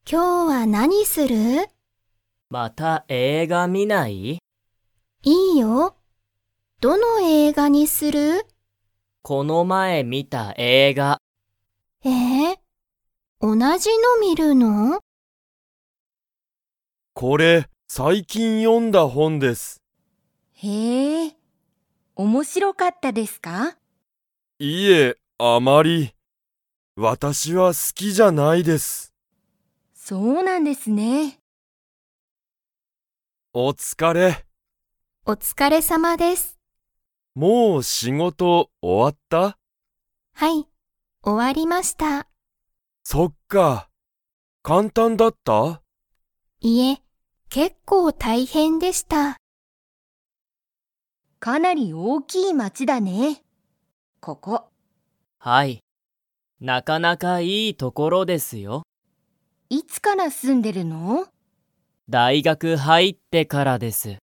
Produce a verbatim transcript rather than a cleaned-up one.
今日は何する？ また映画見ない？ いいよ。どの映画にする？ この前見た映画。 えー、同じの見るの？ これ、最近読んだ本です。 へえ、面白かったですか？ いえ、あまり。私は好きじゃないです。 そうなんですね。 お疲れ。 お疲れ様です。 もう仕事終わった？ はい、終わりました。 そっか。簡単だった？ いえ、結構大変でした。 かなり大きい町だね。ここ。 はい。なかなかいいところですよ。 いつから住んでるの？ 大学入ってからです。